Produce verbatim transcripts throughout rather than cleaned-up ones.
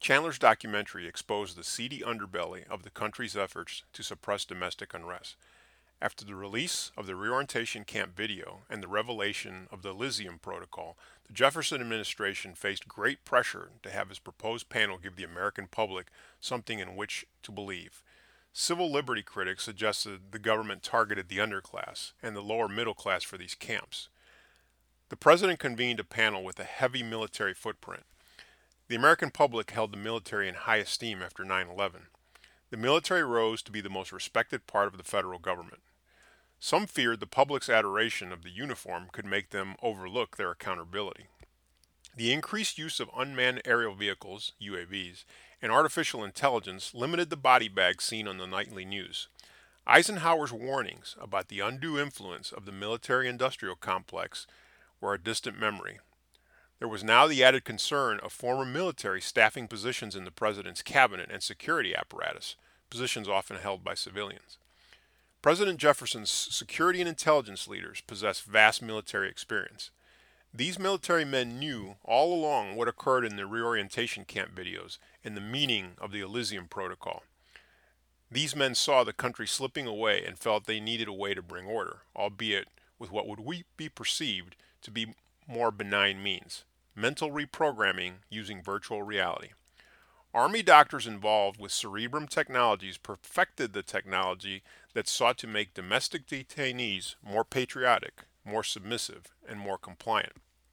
Chandler's documentary exposed the seedy underbelly of the country's efforts to suppress domestic unrest. After the release of the reorientation camp video and the revelation of the Elysium Protocol, the Jefferson administration faced great pressure to have his proposed panel give the American public something in which to believe. Civil liberty critics suggested the government targeted the underclass and the lower middle class for these camps. The president convened a panel with a heavy military footprint. The American public held the military in high esteem after nine eleven. The military rose to be the most respected part of the federal government. Some feared the public's adoration of the uniform could make them overlook their accountability. The increased use of unmanned aerial vehicles, U A Vs, and artificial intelligence limited the body bags seen on the nightly news. Eisenhower's warnings about the undue influence of the military-industrial complex were a distant memory. There was now the added concern of former military staffing positions in the president's cabinet and security apparatus, positions often held by civilians. President Jefferson's security and intelligence leaders possessed vast military experience. These military men knew all along what occurred in the reorientation camp videos and the meaning of the Elysium Protocol. These men saw the country slipping away and felt they needed a way to bring order, albeit with what would we be perceived to be more benign means: mental reprogramming using virtual reality. Army doctors involved with Cerebrum Technologies perfected the technology that sought to make domestic detainees more patriotic, more submissive, and more compliant.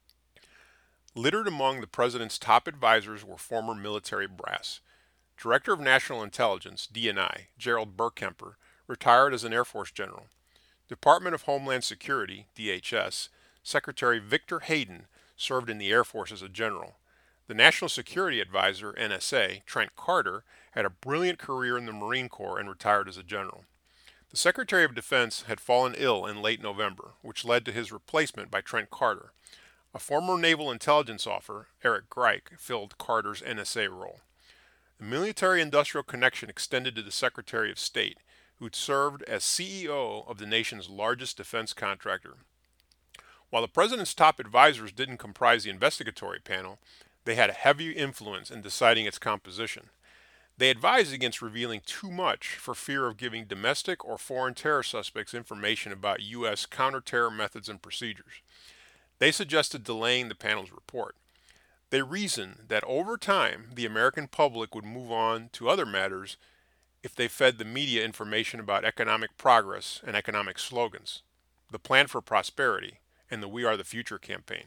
Littered among the president's top advisors were former military brass. Director of National Intelligence, D N I, Gerald Burkemper, retired as an Air Force general. Department of Homeland Security, D H S, Secretary Victor Hayden served in the Air Force as a general. The National Security Advisor, N S A, Trent Carter, had a brilliant career in the Marine Corps and retired as a general. The Secretary of Defense had fallen ill in late November, which led to his replacement by Trent Carter. A former naval intelligence officer, Eric Greich, filled Carter's N S A role. The military-industrial connection extended to the Secretary of State, who'd served as C E O of the nation's largest defense contractor. While the president's top advisors didn't comprise the investigatory panel, they had a heavy influence in deciding its composition. They advised against revealing too much for fear of giving domestic or foreign terror suspects information about U S counter-terror methods and procedures. They suggested delaying the panel's report. They reasoned that over time, the American public would move on to other matters if they fed the media information about economic progress and economic slogans, the Plan for Prosperity, and the We Are the Future campaign.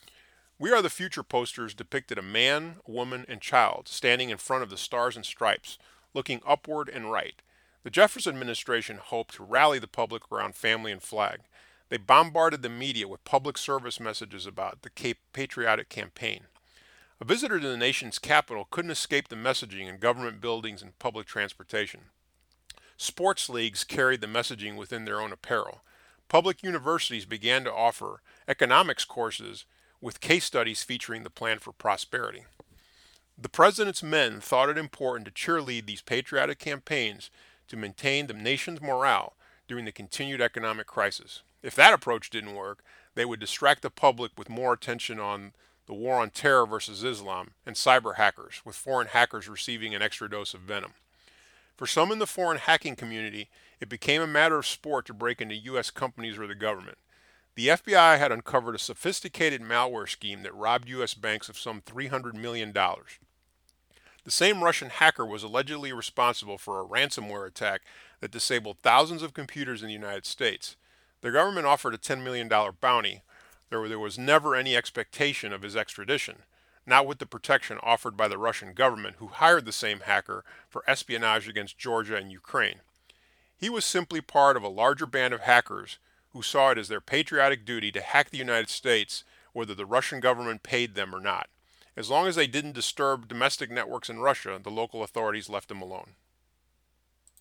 We Are the Future posters depicted a man, woman, and child standing in front of the Stars and Stripes, looking upward and right. The Jefferson administration hoped to rally the public around family and flag. They bombarded the media with public service messages about the patriotic campaign. A visitor to the nation's capital couldn't escape the messaging in government buildings and public transportation. Sports leagues carried the messaging within their own apparel. Public universities began to offer economics courses with case studies featuring the Plan for Prosperity. The president's men thought it important to cheerlead these patriotic campaigns to maintain the nation's morale during the continued economic crisis. If that approach didn't work, they would distract the public with more attention on the war on terror versus Islam and cyber hackers, with foreign hackers receiving an extra dose of venom. For some in the foreign hacking community, it became a matter of sport to break into U S companies or the government. The F B I had uncovered a sophisticated malware scheme that robbed U S banks of some three hundred million dollars. The same Russian hacker was allegedly responsible for a ransomware attack that disabled thousands of computers in the United States. The government offered a ten million dollars bounty. There, there was never any expectation of his extradition, not with the protection offered by the Russian government, who hired the same hacker for espionage against Georgia and Ukraine. He was simply part of a larger band of hackers who saw it as their patriotic duty to hack the United States whether the Russian government paid them or not. As long as they didn't disturb domestic networks in Russia, the local authorities left them alone.